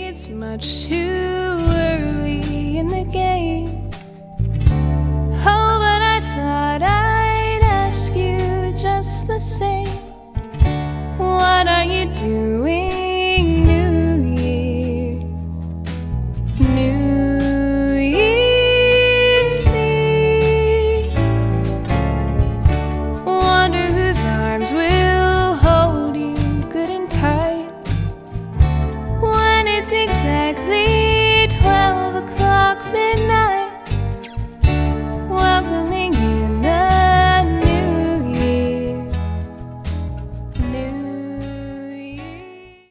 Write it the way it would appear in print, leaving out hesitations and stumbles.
it's much too early in the game. Oh, but I thought I'd ask you just the same.